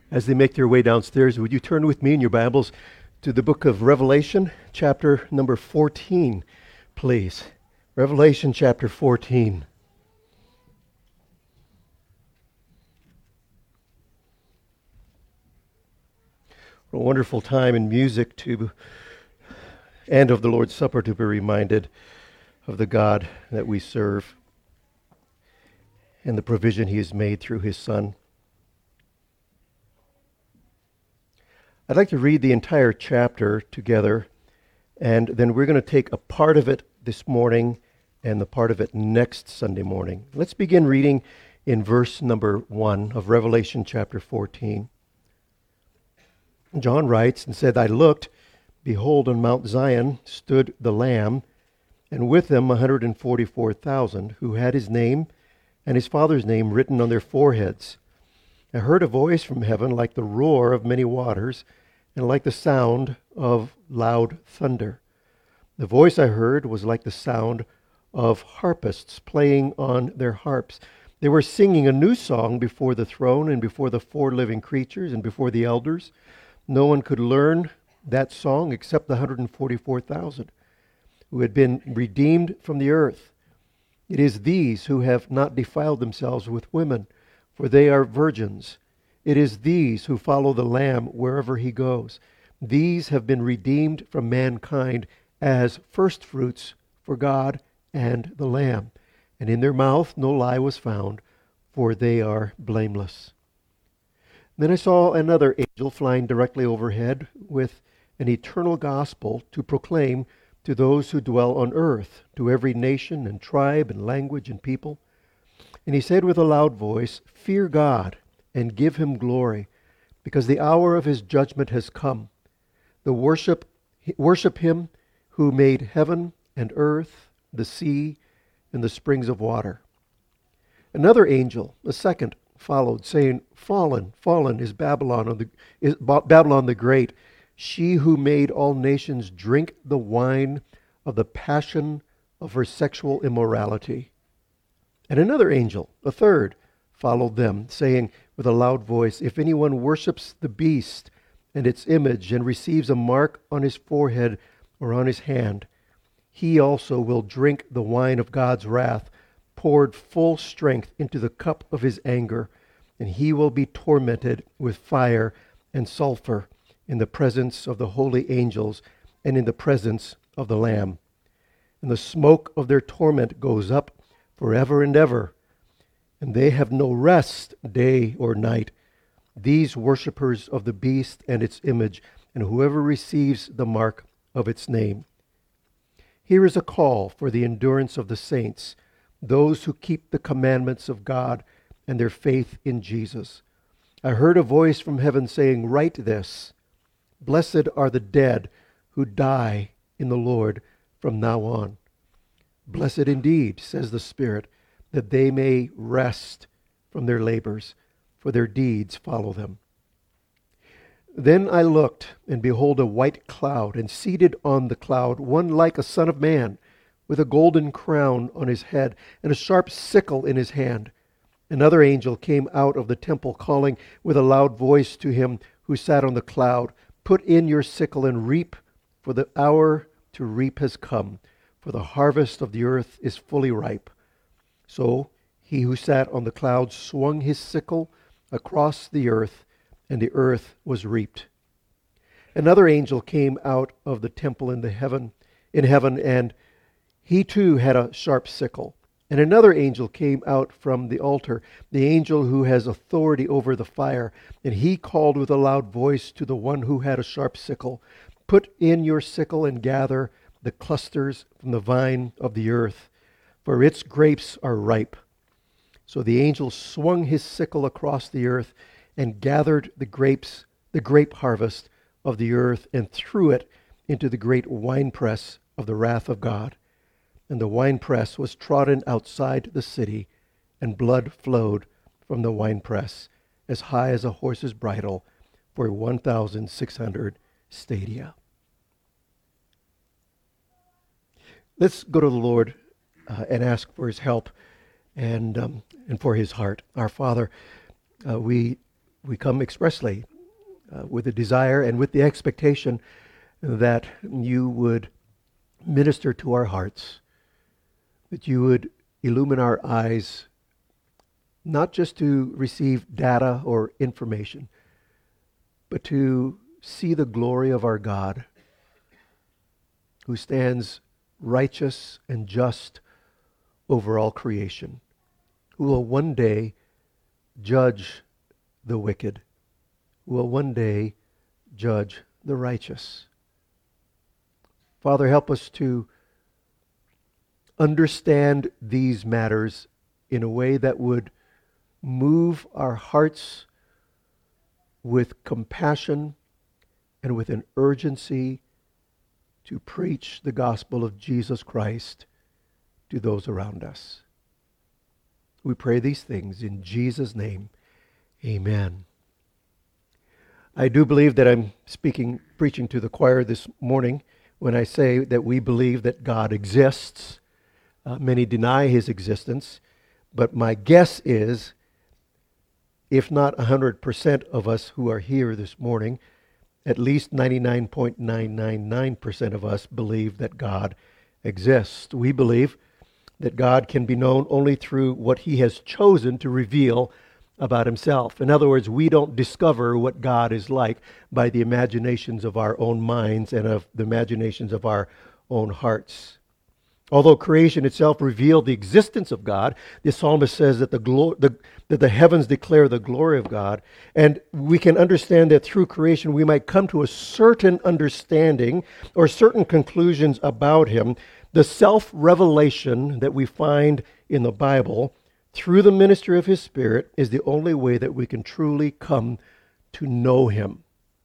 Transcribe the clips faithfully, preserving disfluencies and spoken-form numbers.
As they make their way downstairs, would you turn with me in your Bibles to the book of Revelation, chapter number fourteen, please. Revelation chapter fourteen. What a wonderful time in music to, and of the Lord's Supper, to be reminded of the God that we serve and the provision He has made through His Son. I'd like to read the entire chapter together, and then we're going to take a part of it this morning and the part of it next Sunday morning. Let's begin reading in verse number one of Revelation chapter fourteen. John writes and said, I looked, behold, on Mount Zion stood the Lamb, and with him one hundred forty-four thousand, who had his name and his Father's name written on their foreheads. I heard a voice from heaven like the roar of many waters, and like the sound of loud thunder. The voice I heard was like the sound of harpists playing on their harps. They were singing a new song before the throne and before the four living creatures and before the elders. No one could learn that song except the one hundred forty-four thousand who had been redeemed from the earth. It is these who have not defiled themselves with women, for they are virgins. It is these who follow the Lamb wherever he goes. These have been redeemed from mankind as firstfruits for God and the Lamb. And in their mouth no lie was found, for they are blameless. Then I saw another angel flying directly overhead with an eternal gospel to proclaim to those who dwell on earth, to every nation and tribe and language and people. And he said with a loud voice, Fear God and give him glory, because the hour of his judgment has come. The worship, worship him who made heaven and earth, the sea, and the springs of water. Another angel, a second, followed, saying, Fallen, fallen is Babylon, the, is Babylon the Great, she who made all nations drink the wine of the passion of her sexual immorality. And another angel, a third, followed them, saying with a loud voice, If anyone worships the beast and its image and receives a mark on his forehead or on his hand, he also will drink the wine of God's wrath, poured full strength into the cup of his anger, and he will be tormented with fire and sulfur in the presence of the holy angels and in the presence of the Lamb. And the smoke of their torment goes up forever and ever, and they have no rest day or night, these worshippers of the beast and its image, and whoever receives the mark of its name. Here is a call for the endurance of the saints, those who keep the commandments of God and their faith in Jesus. I heard a voice from heaven saying, Write this, Blessed are the dead who die in the Lord from now on. Blessed indeed, says the Spirit, that they may rest from their labors, for their deeds follow them. Then I looked, and behold a white cloud, and seated on the cloud one like a son of man, with a golden crown on his head, and a sharp sickle in his hand. Another angel came out of the temple, calling with a loud voice to him who sat on the cloud, Put in your sickle and reap, for the hour to reap has come, for the harvest of the earth is fully ripe. So he who sat on the cloud swung his sickle across the earth, and the earth was reaped. Another angel came out of the temple in the heaven, in heaven, and he too had a sharp sickle. And another angel came out from the altar, the angel who has authority over the fire, and he called with a loud voice to the one who had a sharp sickle, Put in your sickle and gather the clusters from the vine of the earth, for its grapes are ripe. So the angel swung his sickle across the earth and gathered the grapes, the grape harvest of the earth, and threw it into the great winepress of the wrath of God. And the winepress was trodden outside the city, and blood flowed from the winepress as high as a horse's bridle for one thousand six hundred stadia. Let's go to the Lord uh, and ask for his help and um, and for his heart. Our Father, uh, we we come expressly uh, with a desire and with the expectation that you would minister to our hearts, that you would illumine our eyes, not just to receive data or information, but to see the glory of our God, who stands righteous and just over all creation, who will one day judge the wicked, who will one day judge the righteous. Father, help us to understand these matters in a way that would move our hearts with compassion and with an urgency to preach the gospel of Jesus Christ to those around us. We pray these things in Jesus' name. Amen. I do believe that I'm speaking, preaching to the choir this morning when I say that we believe that God exists. Uh, many deny his existence, but my guess is, if not one hundred percent of us who are here this morning, at least ninety-nine point nine nine nine percent of us believe that God exists. We believe that God can be known only through what he has chosen to reveal about himself. In other words, we don't discover what God is like by the imaginations of our own minds and of the imaginations of our own hearts. Although creation itself revealed the existence of God, the psalmist says that the, glo- the that the heavens declare the glory of God. And we can understand that through creation we might come to a certain understanding or certain conclusions about him. The self-revelation that we find in the Bible through the ministry of his Spirit is the only way that we can truly come to know him.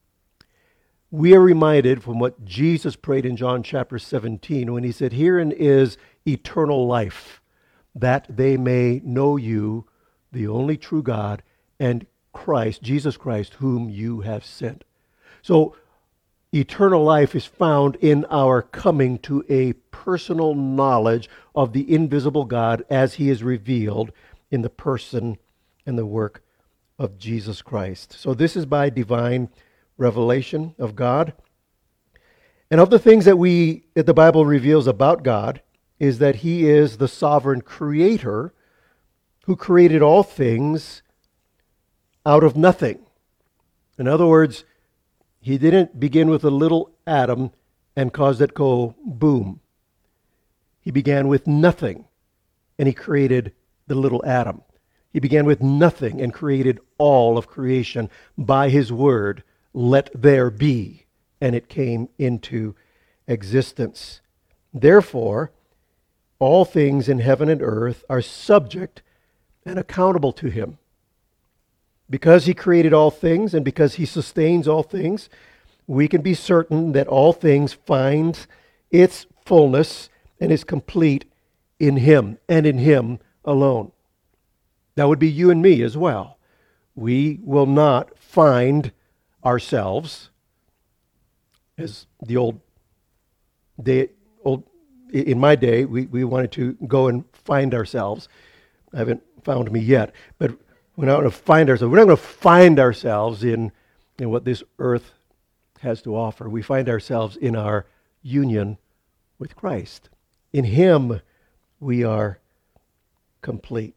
We are reminded from what Jesus prayed in John chapter seventeen when he said, "Herein is eternal life, that they may know you, the only true God, and Christ, Jesus Christ, whom you have sent." So eternal life is found in our coming to a personal knowledge of the invisible God as he is revealed in the person and the work of Jesus Christ. So this is by divine revelation of God. And of the things that we that the Bible reveals about God is that he is the sovereign creator who created all things out of nothing. In other words, he didn't begin with a little atom and cause it go boom. He began with nothing and he created the little atom. He began with nothing and created all of creation by his word. Let there be, and it came into existence. Therefore, all things in heaven and earth are subject and accountable to him. Because he created all things and because he sustains all things, we can be certain that all things find its fullness and is complete in him and in him alone. That would be you and me as well. We will not find ourselves, as the old day, old in my day, we, we wanted to go and find ourselves. I haven't found me yet, but we're not going to find ourselves. We're not going to find ourselves in, in what this earth has to offer. We find ourselves in our union with Christ. In him, we are complete.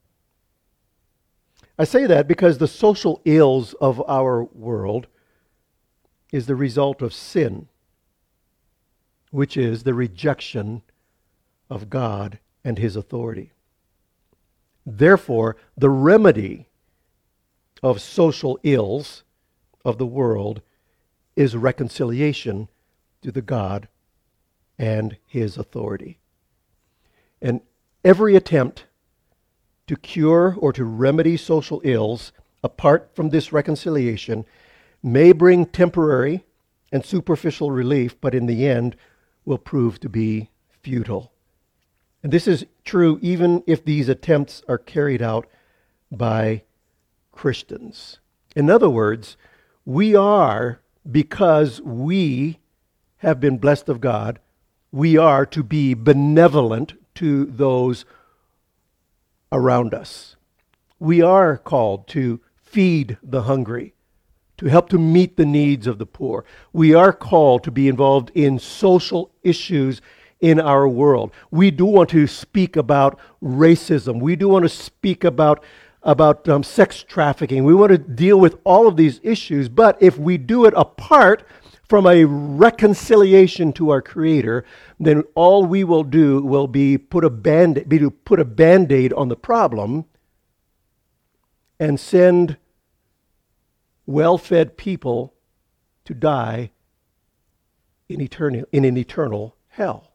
I say that because the social ills of our world is the result of sin, which is the rejection of God and his authority. Therefore, the remedy of social ills of the world is reconciliation to the God and his authority. And every attempt to cure or to remedy social ills apart from this reconciliation may bring temporary and superficial relief, but in the end will prove to be futile. And this is true even if these attempts are carried out by Christians. In other words, we are, because we have been blessed of God, we are to be benevolent to those around us. We are called to feed the hungry, to help to meet the needs of the poor. We are called to be involved in social issues in our world. We do want to speak about racism. We do want to speak about, about um, sex trafficking. We want to deal with all of these issues, but if we do it apart from a reconciliation to our Creator, then all we will do will be put a band be to put a band-aid on the problem and send well-fed people to die in eternal in an eternal hell.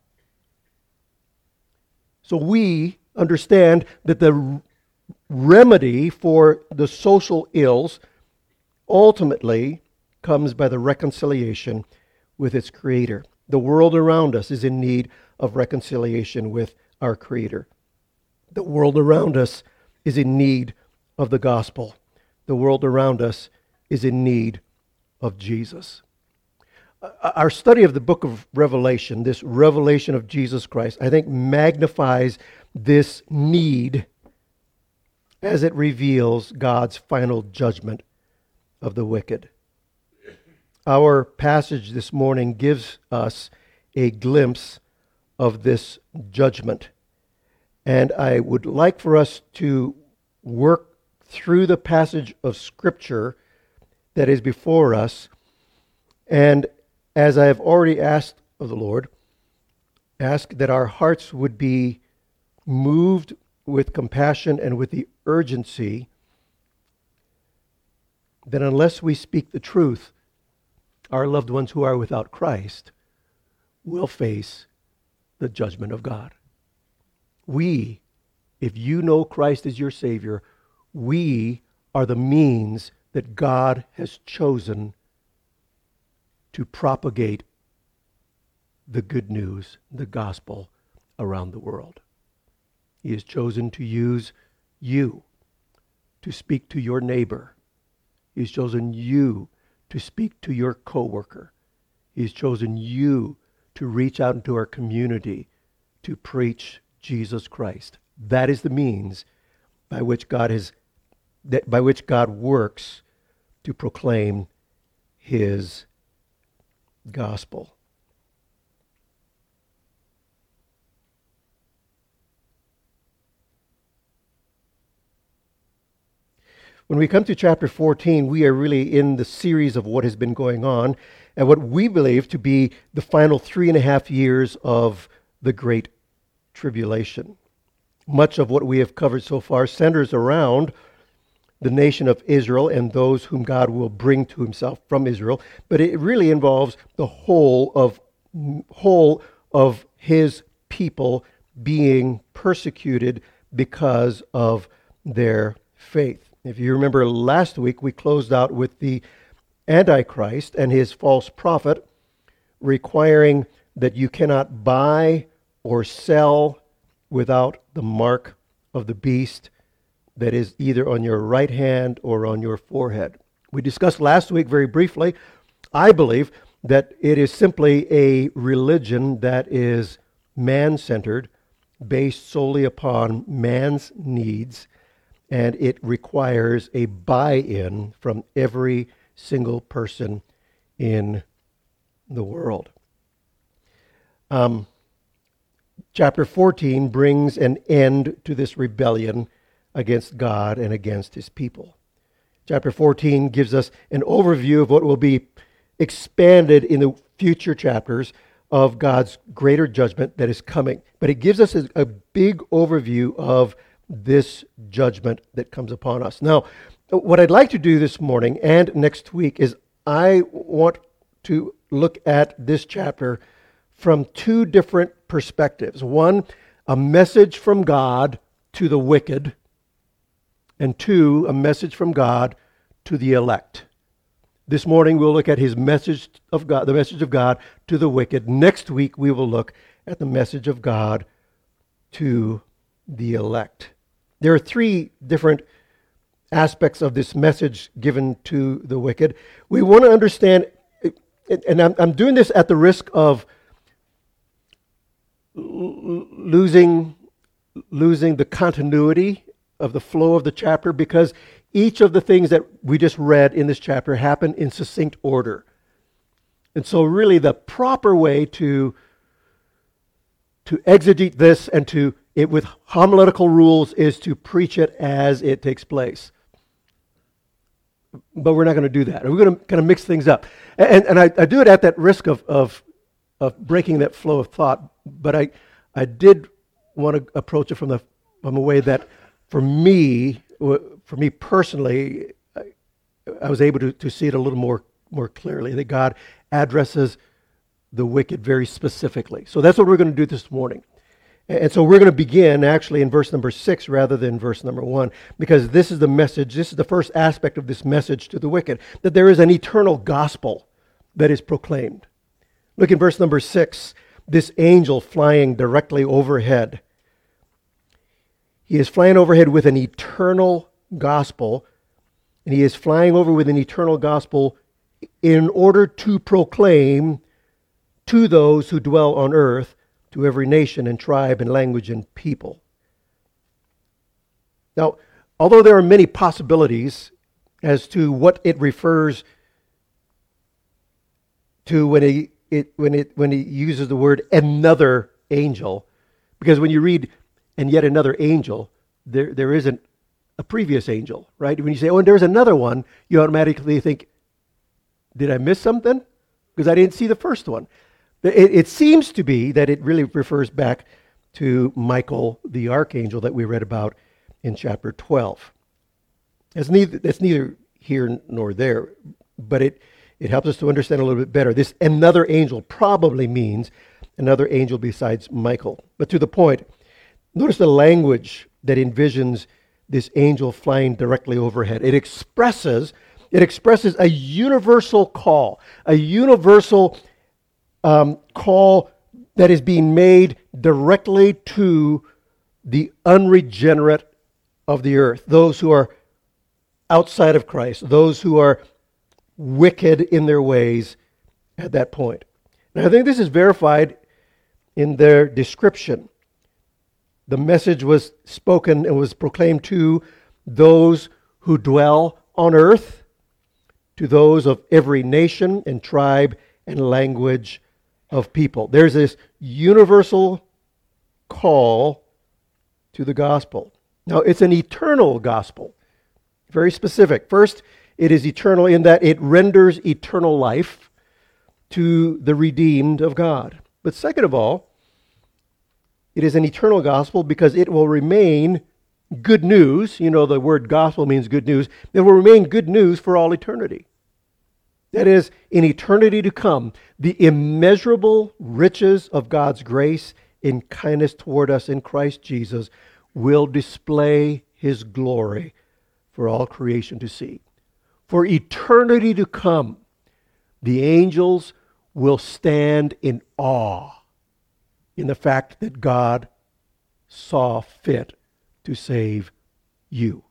So we understand that the remedy for the social ills ultimately comes by the reconciliation with its Creator. The world around us is in need of reconciliation with our Creator. The world around us is in need of the gospel. The world around us is in need of Jesus. Our study of the book of Revelation, this revelation of Jesus Christ, I think magnifies this need as it reveals God's final judgment of the wicked. Our passage this morning gives us a glimpse of this judgment. And I would like for us to work through the passage of Scripture that is before us. And as I have already asked of the Lord, ask that our hearts would be moved with compassion and with the urgency that unless we speak the truth, our loved ones who are without Christ will face the judgment of God. We, if you know Christ as your Savior, we are the means that God has chosen to propagate the good news, the gospel, around the world. He has chosen to use you to speak to your neighbor. He has chosen you to speak to your coworker. He has chosen you to reach out into our community to preach Jesus Christ. That is the means by which God has, that by which God works to proclaim His gospel. When we come to chapter fourteen, we are really in the series of what has been going on and what we believe to be the final three and a half years of the Great Tribulation. Much of what we have covered so far centers around the nation of Israel and those whom God will bring to Himself from Israel, but it really involves the whole of whole of His people being persecuted because of their faith. If you remember last week, we closed out with the Antichrist and his false prophet requiring that you cannot buy or sell without the mark of the beast that is either on your right hand or on your forehead. We discussed last week very briefly, I believe, that it is simply a religion that is man-centered, based solely upon man's needs, and it requires a buy-in from every single person in the world. Um, chapter fourteen brings an end to this rebellion against God and against His people. Chapter fourteen gives us an overview of what will be expanded in the future chapters of God's greater judgment that is coming. But it gives us a, a big overview of this judgment that comes upon us. Now, what I'd like to do this morning and next week is I want to look at this chapter from two different perspectives. One, a message from God to the wicked, and two, a message from God to the elect. This morning we'll look at his message of God, the message of God to the wicked. Next week we will look at the message of God to the elect. There are three different aspects of this message given to the wicked. We want to understand, and I'm, I'm doing this at the risk of losing, losing the continuity of the flow of the chapter, because each of the things that we just read in this chapter happen in succinct order. And so really the proper way to, to exegete this and to, it with homiletical rules, is to preach it as it takes place. But we're not going to do that. We're going to kind of mix things up. And, and I, I do it at that risk of, of, of breaking that flow of thought. But I, I did want to approach it from, the, from a way that, for me, for me personally, I, I was able to, to see it a little more, more clearly, that God addresses the wicked very specifically. So that's what we're going to do this morning. And so we're going to begin actually in verse number six rather than verse number one, because this is the message, this is the first aspect of this message to the wicked, that there is an eternal gospel that is proclaimed. Look in verse number six, this angel flying directly overhead. He is flying overhead with an eternal gospel, and he is flying over with an eternal gospel in order to proclaim to those who dwell on earth, to every nation and tribe and language and people. Now, although there are many possibilities as to what it refers to when he it when it when he uses the word another angel, because when you read and yet another angel, there there isn't a previous angel, right? When you say, oh, and there's another one, you automatically think, did I miss something? Because I didn't see the first one. It, it seems to be that it really refers back to Michael the archangel that we read about in chapter twelve. That's neither, that's neither here nor there, but it, it helps us to understand a little bit better. This another angel probably means another angel besides Michael. But to the point, notice the language that envisions this angel flying directly overhead. It expresses, it expresses a universal call, a universal Um, call that is being made directly to the unregenerate of the earth, those who are outside of Christ, those who are wicked in their ways at that point. Now, I think this is verified in their description. The message was spoken and was proclaimed to those who dwell on earth, to those of every nation and tribe and language of people. There's this universal call to the gospel. Now, it's an eternal gospel, very specific. First, it is eternal in that it renders eternal life to the redeemed of God. But second of all, it is an eternal gospel because it will remain good news. You know, the word gospel means good news. It will remain good news for all eternity. That is, in eternity to come, the immeasurable riches of God's grace in kindness toward us in Christ Jesus will display his glory for all creation to see. For eternity to come, the angels will stand in awe in the fact that God saw fit to save you.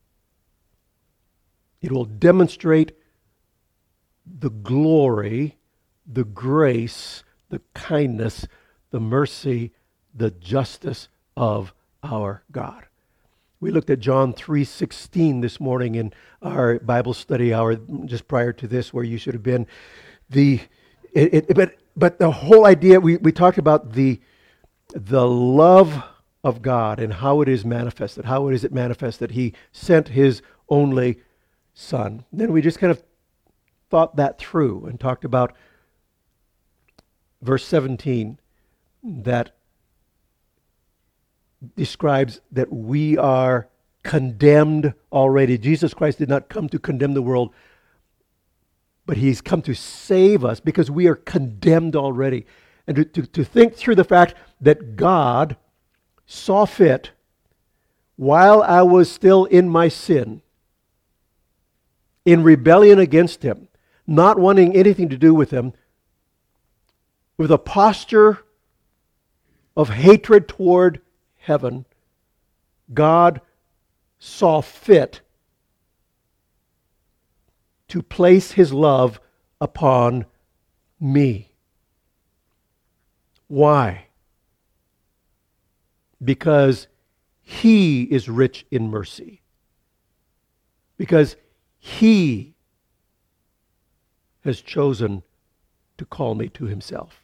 It will demonstrate the glory, the grace, the kindness, the mercy, the justice of our God. We looked at John three sixteen this morning in our Bible study hour just prior to this, where you should have been. The it, it, but but the whole idea, we, we talked about the the love of God and how it is manifested. How is it manifested? He sent his only Son. Then we just kind of thought that through and talked about verse seventeen that describes that we are condemned already. Jesus Christ did not come to condemn the world, but he's come to save us because we are condemned already. And to, to, to think through the fact that God saw fit, while I was still in my sin, in rebellion against him, not wanting anything to do with him, with a posture of hatred toward heaven, God saw fit to place his love upon me. Why? Because he is rich in mercy. because He has chosen to call me to Himself.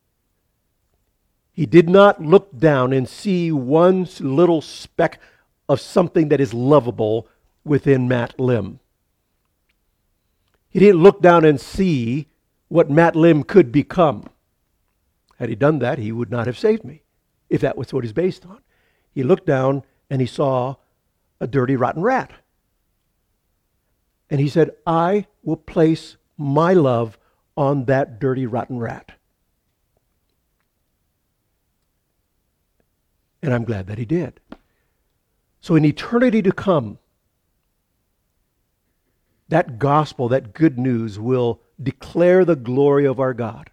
He did not look down and see one little speck of something that is lovable within Matt Lim. He didn't look down and see what Matt Lim could become. Had he done that, he would not have saved me, if that was what he's based on. He looked down and he saw a dirty, rotten rat. And he said, I will place my love on that dirty, rotten rat. And I'm glad that he did. So in eternity to come, that gospel, that good news will declare the glory of our God.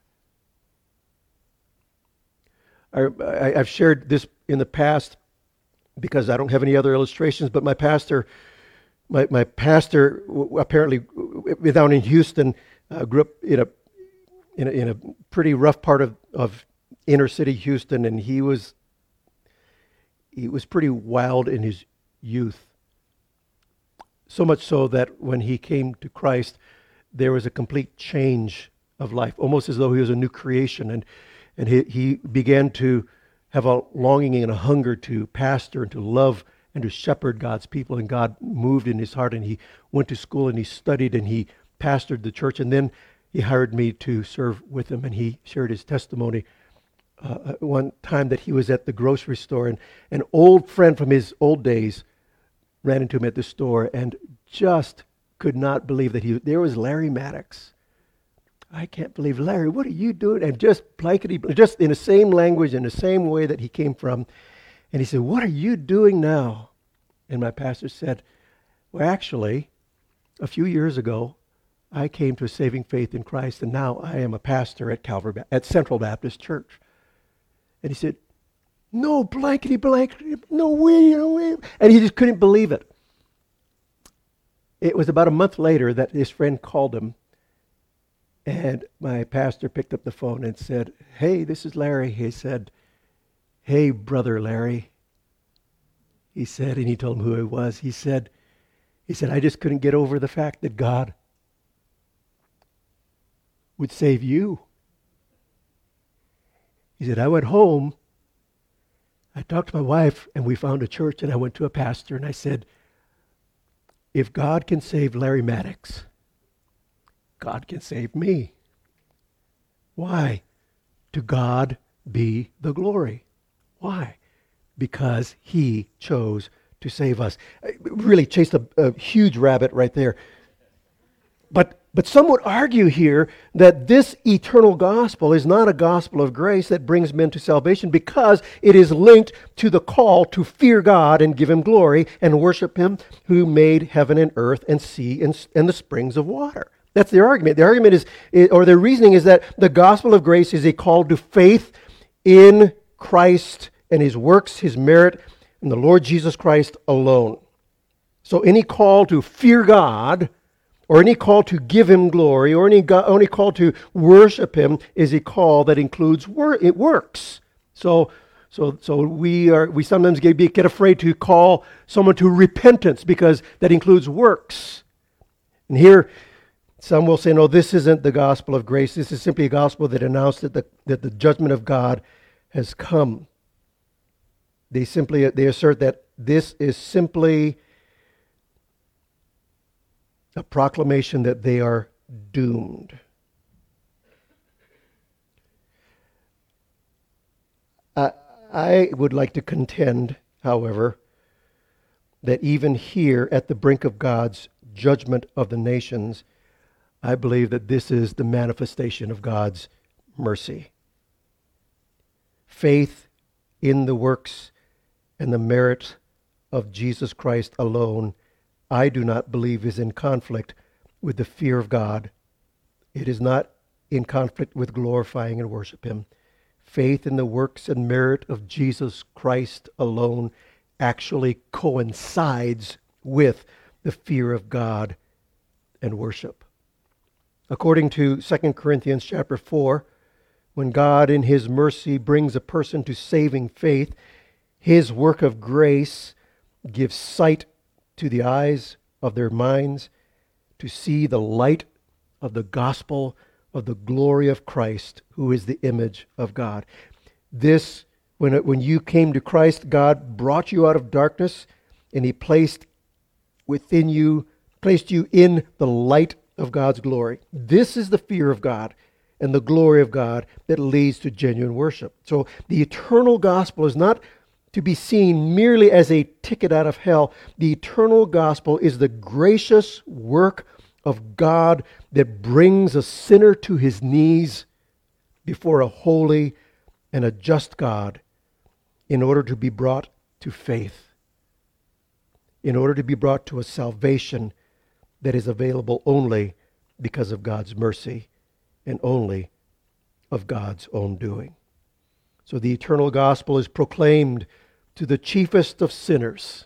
I, I, I've shared this in the past because I don't have any other illustrations, but my pastor, my, my pastor apparently down in Houston, uh, grew up in a, in a in a pretty rough part of, of inner city Houston, and he was he was pretty wild in his youth. So much so that when he came to Christ, there was a complete change of life, almost as though he was a new creation. And and he, he began to have a longing and a hunger to pastor and to love and to shepherd God's people. And God moved in his heart, and he went to school and he studied and he pastored the church. And then he hired me to serve with him, and he shared his testimony uh, one time that he was at the grocery store, and an old friend from his old days ran into him at the store and just could not believe that he, there was Larry Maddox. I can't believe, Larry, what are you doing? And just blankety, just in the same language, in the same way that he came from. And he said, what are you doing now? And my pastor said, well, actually, a few years ago, I came to a saving faith in Christ, and now I am a pastor at Calvary, at Central Baptist Church. And he said, no, blankety blankety, no way, no way. And he just couldn't believe it. It was about a month later that his friend called him, and my pastor picked up the phone and said, hey, this is Larry. He said, hey, brother Larry. He said, and he told him who he was. He said, he said, I just couldn't get over the fact that God would save you. He said, I went home, I talked to my wife, and we found a church, and I went to a pastor, and I said, if God can save Larry Maddox, God can save me. Why? To God be the glory. Why? Because he chose to save us. I really chased a, a huge rabbit right there. But But some would argue here that this eternal gospel is not a gospel of grace that brings men to salvation, because it is linked to the call to fear God and give him glory and worship him who made heaven and earth and sea and, and the springs of water. That's their argument. The argument is, or their reasoning is that the gospel of grace is a call to faith in Christ and his works, his merit, and the Lord Jesus Christ alone. So any call to fear God, or any call to give him glory, or any, go- any call to worship him, is a call that includes wor- it works. So, so, so we are we sometimes get, get afraid to call someone to repentance because that includes works. And here, some will say, no, this isn't the gospel of grace. This is simply a gospel that announced that the that the judgment of God has come. They simply they assert that this is simply a proclamation that they are doomed. I, I would like to contend, however, that even here at the brink of God's judgment of the nations, I believe that this is the manifestation of God's mercy. Faith in the works and the merit of Jesus Christ alone, I do not believe is in conflict with the fear of God. It is not in conflict with glorifying and worship him. Faith in the works and merit of Jesus Christ alone actually coincides with the fear of God and worship. According to Second Corinthians chapter four, when God in his mercy brings a person to saving faith, his work of grace gives sight to the eyes of their minds to see the light of the gospel of the glory of Christ, who is the image of God. This, when, it, when you came to Christ, God brought you out of darkness, and he placed within you, placed you in the light of God's glory. This is the fear of God and the glory of God that leads to genuine worship. So the eternal gospel is not to be seen merely as a ticket out of hell. The eternal gospel is the gracious work of God that brings a sinner to his knees before a holy and a just God in order to be brought to faith, in order to be brought to a salvation that is available only because of God's mercy and only of God's own doing. So the eternal gospel is proclaimed to the chiefest of sinners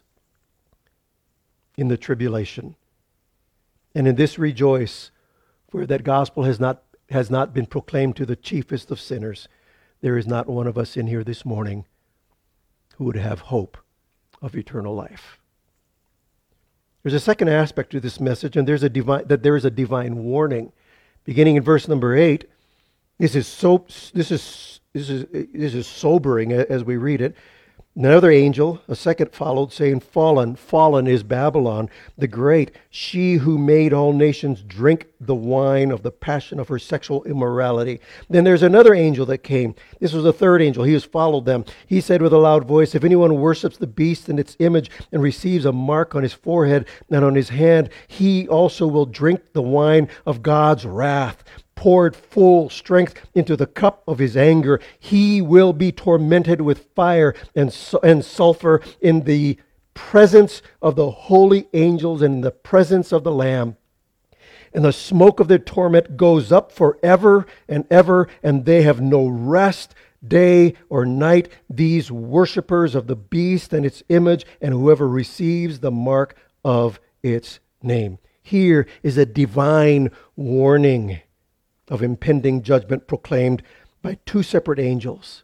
in the tribulation. And in this rejoice, for that gospel has not has not been proclaimed to the chiefest of sinners. There is not one of us in here this morning who would have hope of eternal life. There's a second aspect to this message, and there's a divine that there is a divine warning. Beginning in verse number eight, this is so this is this is this is sobering as we read it. Another angel, a second, followed, saying, Fallen, fallen is Babylon the great, she who made all nations drink the wine of the passion of her sexual immorality. Then there's another angel that came. This was the third angel. He has followed them. He said with a loud voice, If anyone worships the beast and its image and receives a mark on his forehead and on his hand, he also will drink the wine of God's wrath, poured full strength into the cup of his anger. He will be tormented with fire and, su- and sulfur in the presence of the holy angels and in the presence of the Lamb. And the smoke of their torment goes up forever and ever, and they have no rest, day or night, these worshipers of the beast and its image, and whoever receives the mark of its name. Here is a divine warning of impending judgment proclaimed by two separate angels.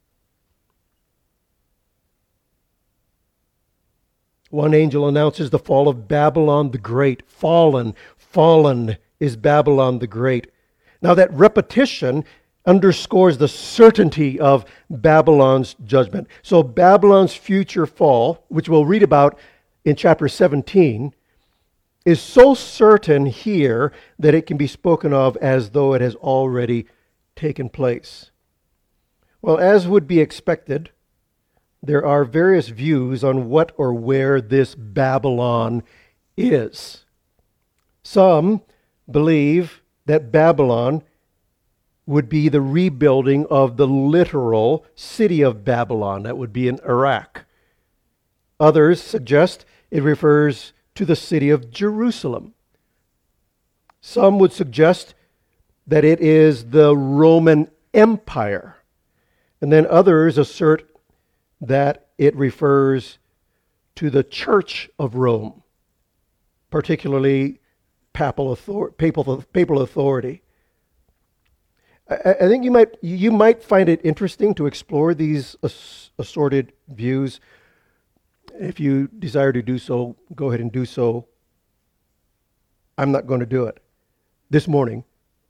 One angel announces the fall of Babylon the Great. Fallen, fallen is Babylon the Great. Now that repetition underscores the certainty of Babylon's judgment. So Babylon's future fall, which we'll read about in chapter seventeen, is so certain here that it can be spoken of as though it has already taken place. Well, as would be expected, there are various views on what or where this Babylon is. Some believe that Babylon would be the rebuilding of the literal city of Babylon. That would be in Iraq. Others suggest it refers to the city of Jerusalem. Some would suggest that it is the Roman Empire. And then others assert that it refers to the Church of Rome, particularly papal, author- papal, papal authority. I, I think you might you might find it interesting to explore these ass- assorted views. If you desire to do so, go ahead and do so. I'm not going to do it this morning.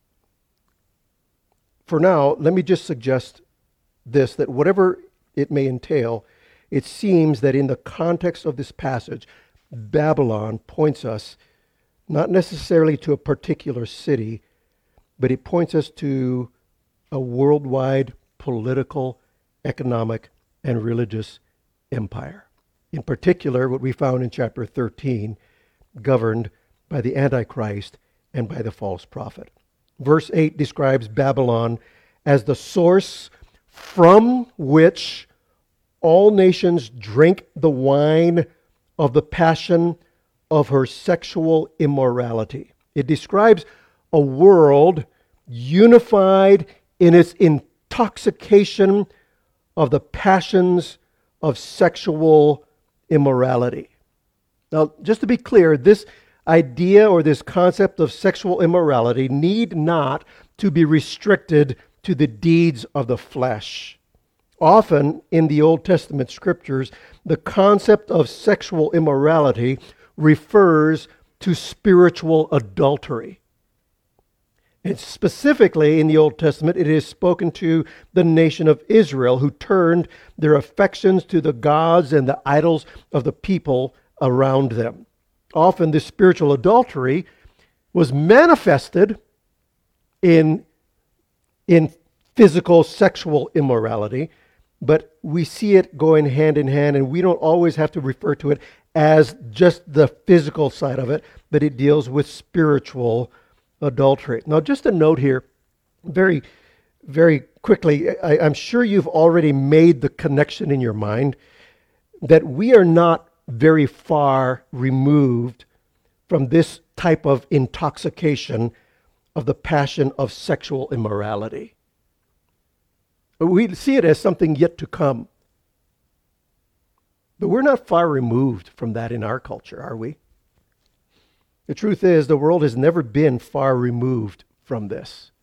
For now, let me just suggest this, that whatever it may entail, it seems that in the context of this passage, Babylon points us not necessarily to a particular city, but it points us to a worldwide political, economic, and religious empire. In particular, what we found in chapter thirteen, governed by the Antichrist and by the false prophet. Verse eight describes Babylon as the source from which all nations drink the wine of the passion of her sexual immorality. It describes a world unified in its intoxication of the passions of sexual immorality. Now, just to be clear, this idea or this concept of sexual immorality need not to be restricted to the deeds of the flesh. Often in the Old Testament scriptures, the concept of sexual immorality refers to spiritual adultery. And specifically in the Old Testament, it is spoken to the nation of Israel, who turned their affections to the gods and the idols of the people around them. Often this spiritual adultery was manifested in, in physical sexual immorality, but we see it going hand in hand, and we don't always have to refer to it as just the physical side of it, but it deals with spiritual adultery. Now, just a note here, very, very quickly, I, I'm sure you've already made the connection in your mind that we are not very far removed from this type of intoxication of the passion of sexual immorality. We see it as something yet to come. But we're not far removed from that in our culture, are we? The truth is, the world has never been far removed from this.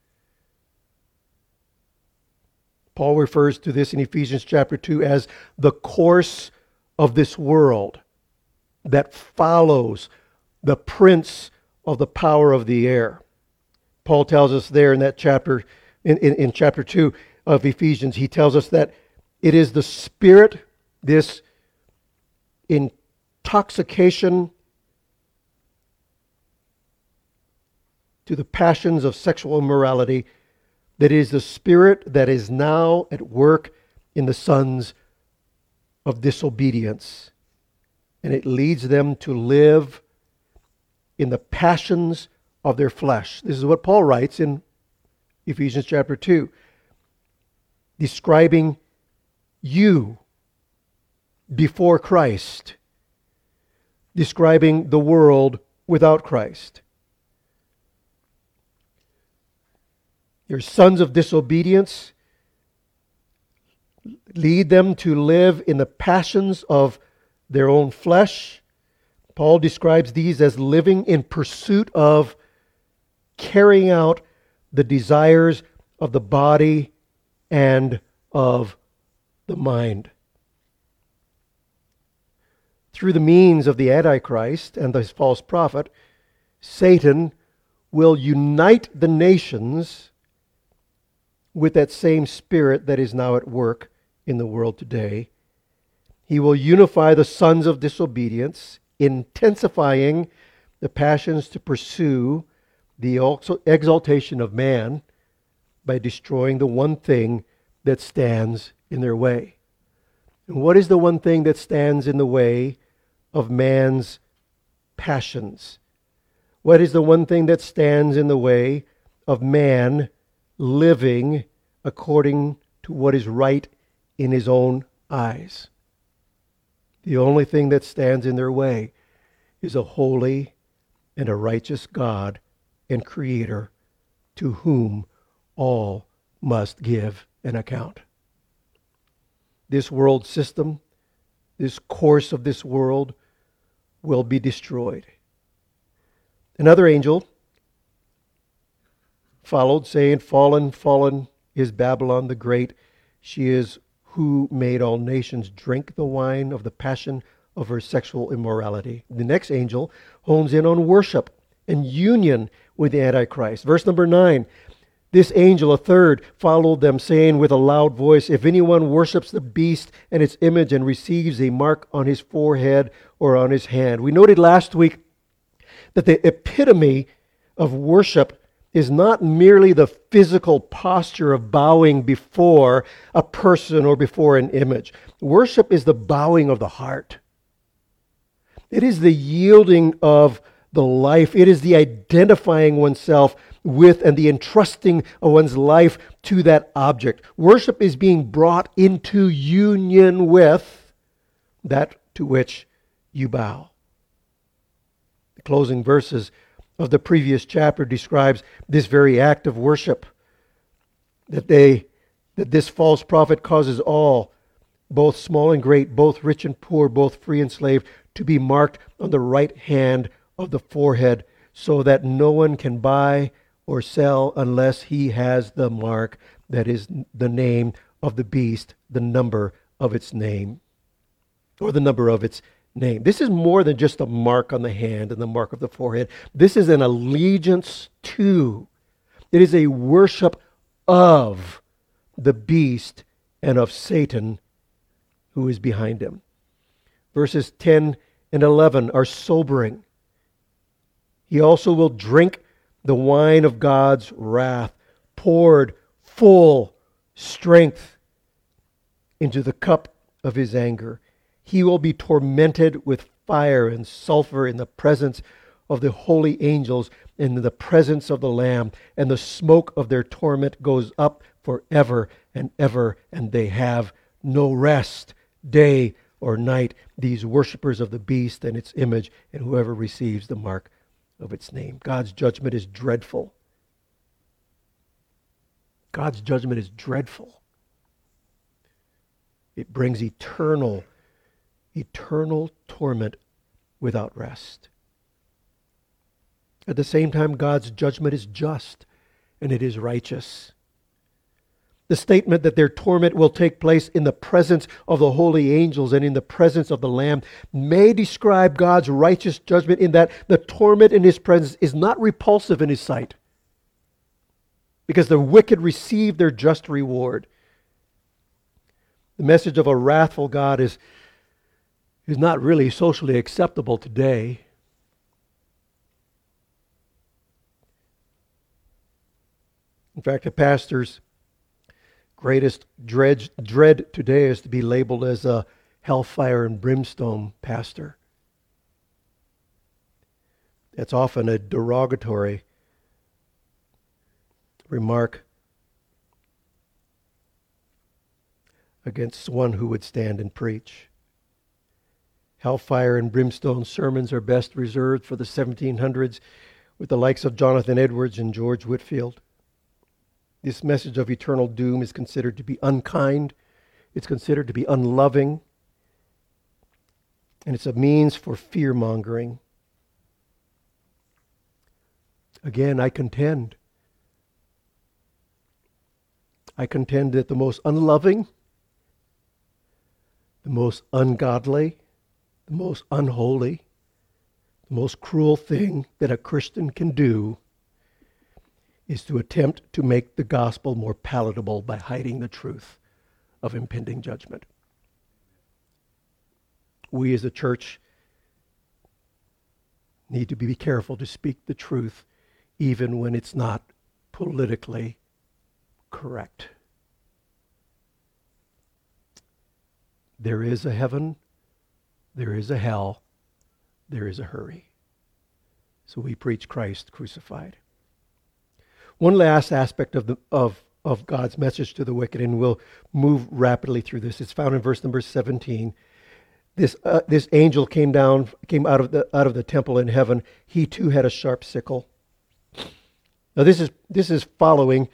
Paul refers to this in Ephesians chapter two as the course of this world that follows the prince of the power of the air. Paul tells us there in that chapter, in, in, in chapter two of Ephesians, he tells us that it is the spirit, this intoxication to the passions of sexual immorality, that is the spirit that is now at work in the sons of disobedience. And it leads them to live in the passions of their flesh. This is what Paul writes in Ephesians chapter two, describing you before Christ, describing the world without Christ. Your sons of disobedience lead them to live in the passions of their own flesh. Paul describes these as living in pursuit of carrying out the desires of the body and of the mind. Through the means of the Antichrist and the false prophet, Satan will unite the nations with that same spirit that is now at work in the world today. He will unify the sons of disobedience, intensifying the passions to pursue the exaltation of man by destroying the one thing that stands in their way. And what is the one thing that stands in the way of man's passions? What is the one thing that stands in the way of man living according to what is right in his own eyes? The only thing that stands in their way is a holy and a righteous God and Creator to whom all must give an account. This world system, this course of this world will be destroyed. Another angel followed, saying, Fallen, fallen is Babylon the Great. She is who made all nations drink the wine of the passion of her sexual immorality. The next angel hones in on worship and union with the Antichrist. Verse number nine, this angel, a third, followed them, saying with a loud voice, If anyone worships the beast and its image and receives a mark on his forehead or on his hand. We noted last week that the epitome of worship is not merely the physical posture of bowing before a person or before an image. Worship is the bowing of the heart. It is the yielding of the life. It is the identifying oneself with and the entrusting of one's life to that object. Worship is being brought into union with that to which you bow. The closing verses of the previous chapter describes this very act of worship, that they that this false prophet causes all, both small and great, both rich and poor, both free and slave, to be marked on the right hand of the forehead, so that no one can buy or sell unless he has the mark, that is the name of the beast, the number of its name, or the number of its name. This is more than just a mark on the hand and the mark of the forehead. This is an allegiance to. It is a worship of the beast and of Satan who is behind him. Verses ten and eleven are sobering. He also will drink the wine of God's wrath, poured full strength into the cup of his anger. He will be tormented with fire and sulfur in the presence of the holy angels and in the presence of the Lamb, and the smoke of their torment goes up forever and ever, and they have no rest, day or night, these worshipers of the beast and its image, and whoever receives the mark of its name. God's judgment is dreadful. God's judgment is dreadful. It brings eternal, eternal torment without rest. At the same time, God's judgment is just and it is righteous. The statement that their torment will take place in the presence of the holy angels and in the presence of the Lamb may describe God's righteous judgment in that the torment in his presence is not repulsive in his sight, because the wicked receive their just reward. The message of a wrathful God is, is not really socially acceptable today. In fact, a pastor's greatest dread, dread today is to be labeled as a hellfire and brimstone pastor. That's often a derogatory remark against one who would stand and preach. Hellfire and brimstone sermons are best reserved for the seventeen hundreds with the likes of Jonathan Edwards and George Whitefield. This message of eternal doom is considered to be unkind. It's considered to be unloving. And it's a means for fear-mongering. Again, I contend. I contend that the most unloving, the most ungodly, the most unholy, the most cruel thing that a Christian can do is to attempt to make the gospel more palatable by hiding the truth of impending judgment. We as a church need to be careful to speak the truth even when it's not politically correct. There is a heaven, there is a hell, there is a hurry. So we preach Christ crucified. One last aspect of the of, of God's message to the wicked, and we'll move rapidly through this. It's found in verse number seventeen. This uh, this angel came down, came out of the out of the temple in heaven. He too had a sharp sickle. Now this is this is following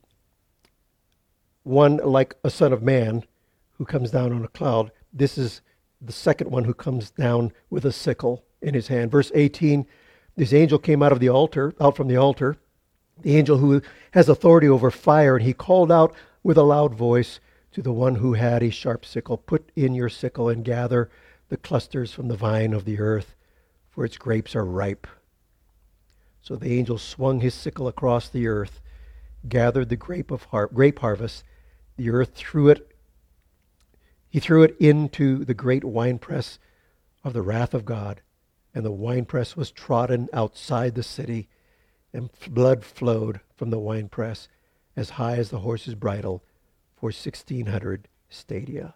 one like a son of man who comes down on a cloud. This is the second one who comes down with a sickle in his hand. Verse eighteen. This angel came out of the altar, out from the altar. The angel who has authority over fire, and he called out with a loud voice to the one who had a sharp sickle, "Put in your sickle and gather the clusters from the vine of the earth, for its grapes are ripe." So the angel swung his sickle across the earth, gathered the grape of har- grape harvest. The earth threw it. He threw it into the great winepress of the wrath of God, and the winepress was trodden outside the city, and blood flowed from the winepress as high as the horse's bridle for sixteen hundred stadia.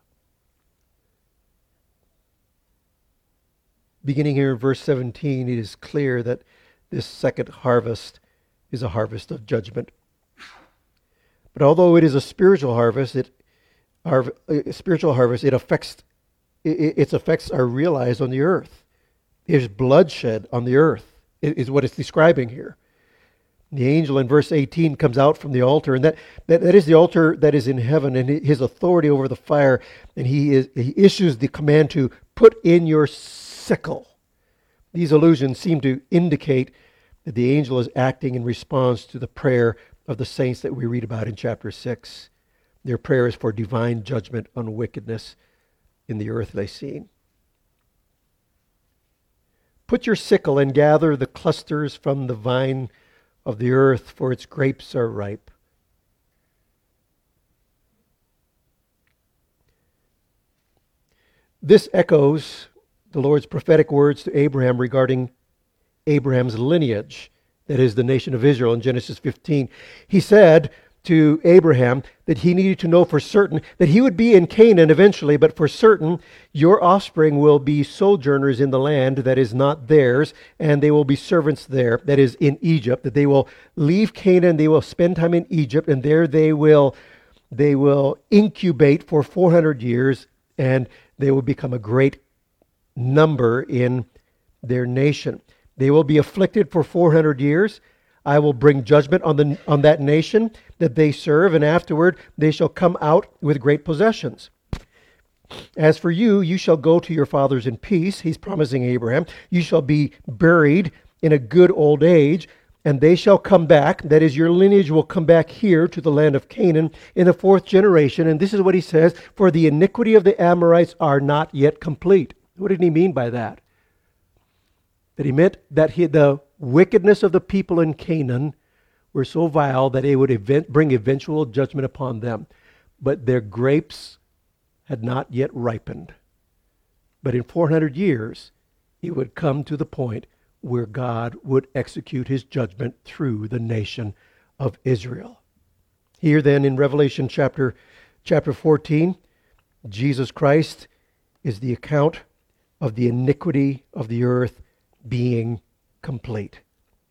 Beginning here in verse seventeen, it is clear that this second harvest is a harvest of judgment. But although it is a spiritual harvest, it our a spiritual harvest, it affects it, its effects are realized on the earth. There's bloodshed on the earth, is what it's describing here. The angel in verse eighteen comes out from the altar, and that, that, that is the altar that is in heaven, and his authority over the fire, and he is he issues the command to put in your sickle. These allusions seem to indicate that the angel is acting in response to the prayer of the saints that we read about in chapter six. Their prayer is for divine judgment on wickedness in the earthly scene. Put your sickle and gather the clusters from the vine of the earth, for its grapes are ripe. This echoes the Lord's prophetic words to Abraham regarding Abraham's lineage, that is, the nation of Israel, in Genesis fifteen. He said to Abraham that he needed to know for certain that he would be in Canaan eventually, but for certain your offspring will be sojourners in the land that is not theirs, and they will be servants there, that is, in Egypt, that they will leave Canaan, they will spend time in Egypt, and there they will they will incubate for four hundred years, and they will become a great number in their nation. They will be afflicted for four hundred years. I will bring judgment on the on that nation that they serve, and afterward they shall come out with great possessions. As for you, you shall go to your fathers in peace. He's promising Abraham. You shall be buried in a good old age, and they shall come back. That is, your lineage will come back here to the land of Canaan in the fourth generation. And this is what he says, for the iniquity of the Amorites are not yet complete. What did he mean by that? That he meant that he, the wickedness of the people in Canaan were so vile that it would event, bring eventual judgment upon them. But their grapes had not yet ripened. But in four hundred years, it would come to the point where God would execute his judgment through the nation of Israel. Here then in Revelation chapter, chapter fourteen, Jesus Christ is the account of the iniquity of the earth being complete.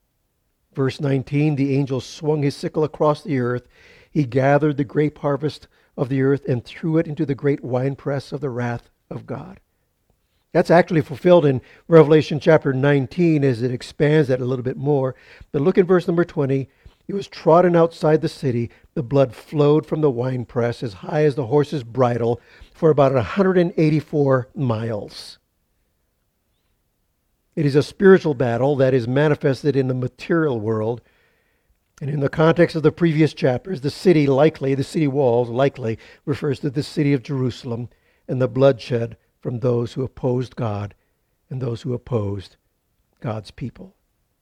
Verse nineteen, the angel swung his sickle across the earth. He gathered the grape harvest of the earth and threw it into the great winepress of the wrath of God. That's actually fulfilled in Revelation chapter nineteen as it expands that a little bit more. But look in verse number twenty. It was trodden outside the city. The blood flowed from the winepress as high as the horse's bridle for about one hundred eighty-four miles. It is a spiritual battle that is manifested in the material world. And in the context of the previous chapters, the city likely, the city walls likely refers to the city of Jerusalem and the bloodshed from those who opposed God and those who opposed God's people.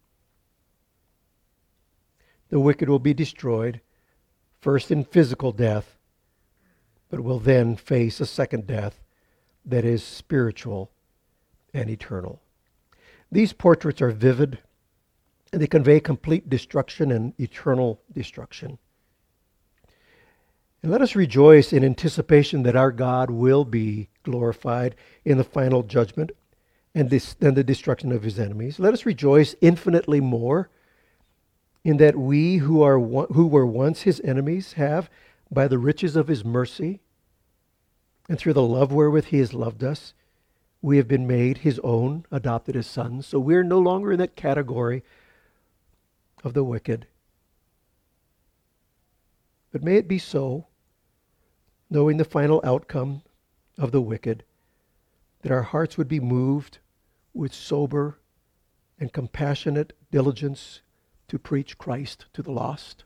The wicked will be destroyed, first in physical death, but will then face a second death that is spiritual and eternal. These portraits are vivid, and they convey complete destruction and eternal destruction. And let us rejoice in anticipation that our God will be glorified in the final judgment and, this, and the destruction of his enemies. Let us rejoice infinitely more in that we who are who were once his enemies have, by the riches of his mercy and through the love wherewith he has loved us, we have been made his own, adopted as sons. So we're no longer in that category of the wicked. But may it be so, knowing the final outcome of the wicked, that our hearts would be moved with sober and compassionate diligence to preach Christ to the lost.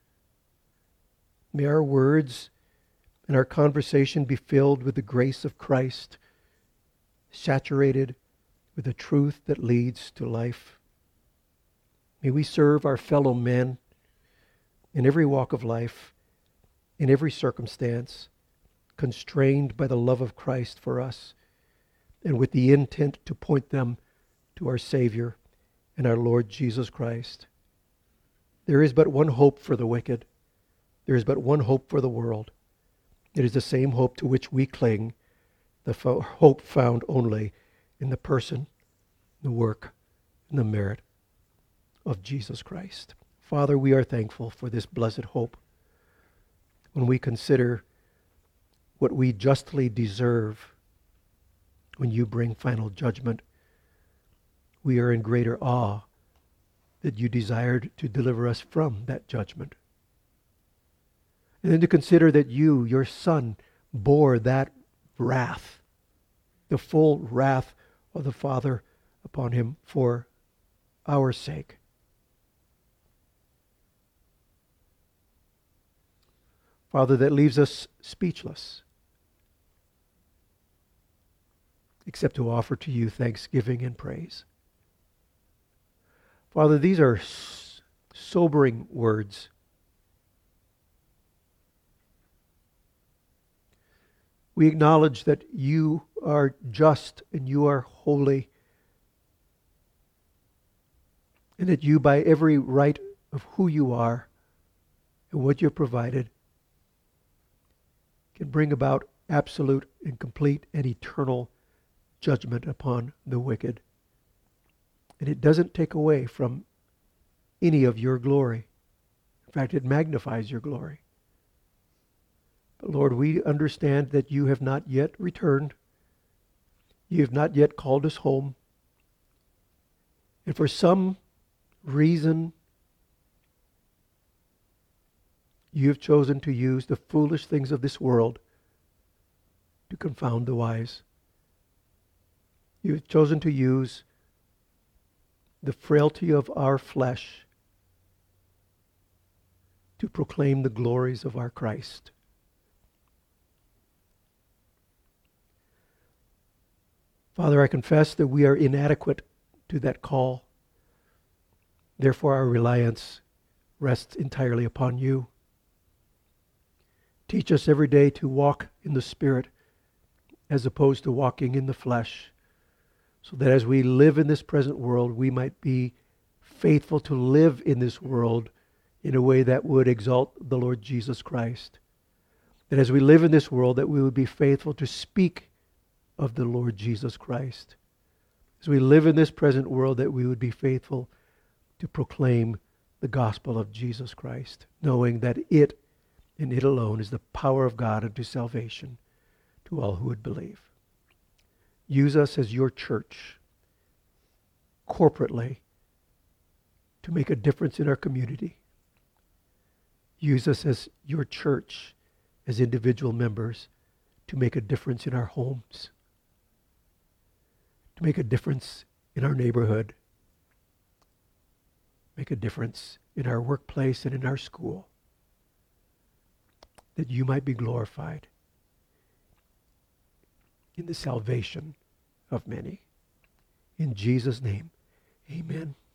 May our words and our conversation be filled with the grace of Christ, saturated with the truth that leads to life. May we serve our fellow men in every walk of life, in every circumstance, constrained by the love of Christ for us, and with the intent to point them to our Savior and our Lord Jesus Christ. There is but one hope for the wicked. There is but one hope for the world. It is the same hope to which we cling, the fo- hope found only in the person, the work, and the merit of Jesus Christ. Father, we are thankful for this blessed hope. When we consider what we justly deserve when you bring final judgment, we are in greater awe that you desired to deliver us from that judgment. And then to consider that you, your Son, bore that wrath, the full wrath of the Father upon him for our sake. Father, that leaves us speechless, except to offer to you thanksgiving and praise. Father, these are s- sobering words. We acknowledge that you are just and you are holy, and that you, by every right of who you are and what you've provided, can bring about absolute and complete and eternal judgment upon the wicked. And it doesn't take away from any of your glory. In fact, it magnifies your glory. But Lord, we understand that you have not yet returned. You have not yet called us home. And for some reason, you have chosen to use the foolish things of this world to confound the wise. You have chosen to use the frailty of our flesh to proclaim the glories of our Christ. Father, I confess that we are inadequate to that call. Therefore, our reliance rests entirely upon you. Teach us every day to walk in the Spirit as opposed to walking in the flesh, so that as we live in this present world, we might be faithful to live in this world in a way that would exalt the Lord Jesus Christ. That as we live in this world, that we would be faithful to speak of the Lord Jesus Christ. As we live in this present world, that we would be faithful to proclaim the gospel of Jesus Christ, knowing that it and it alone is the power of God unto salvation to all who would believe. Use us as your church, corporately, to make a difference in our community. Use us as your church, as individual members, to make a difference in our homes, to make a difference in our neighborhood, make a difference in our workplace and in our school, that you might be glorified in the salvation of many. In Jesus' name, amen.